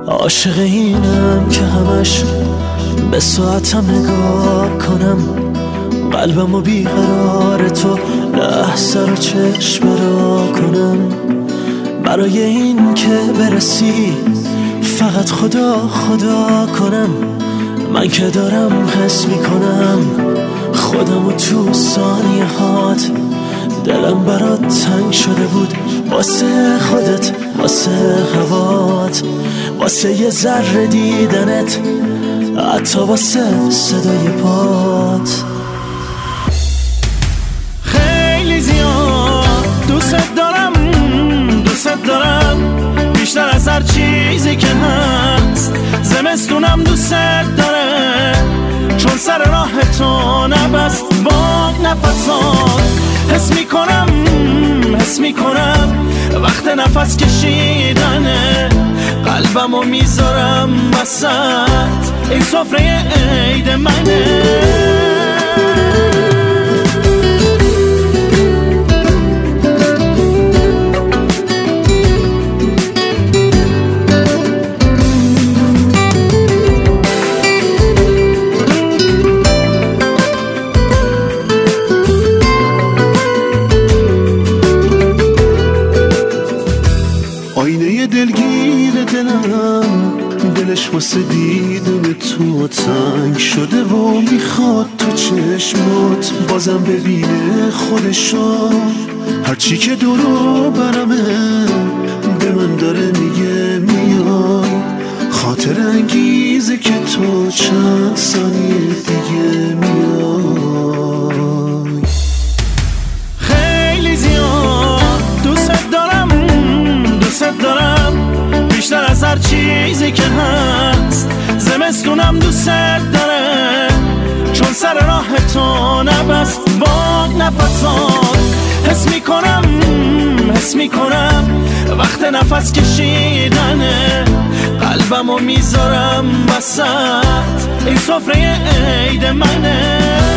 عاشق اینم که همش به ساعتم نگاه کنم، قلبمو بیقرار تو لحظه رو چشم را کنم. برای این که برسی فقط خدا خدا کنم. من که دارم حس میکنم خودمو تو ثانیه هات. دلم برات تنگ شده بود واسه خودت، واسه هوات، واسه یه ذره دیدنت، حتی واسه صدای پات. خیلی زیاد دوست دارم بیشتر از هر چیزی که هست. زمستونم دوست داره چون سر راه تو نبست با نفسات. حس میکنم وقت نفس کشیدنه، قلبمو میذارم وسط این سفره عید منه. آینه دلگیر دلم، دلش واسه دیدن تو تنگ شده و میخواد تو چشمات بازم ببینه خودشو. هرچی که دورو برمه به من داره میگه میای، خاطر انگیزه که تو چند ثانیه دیگه میای. خیلی زیاد دوست دارم بیشتر از هر چیزی که هست. زمستونم دوست داره چون سر راه تو نبست با نفسات. حس میکنم وقت نفس کشیدنه، قلبمو میذارم وسط این سفره عید منه.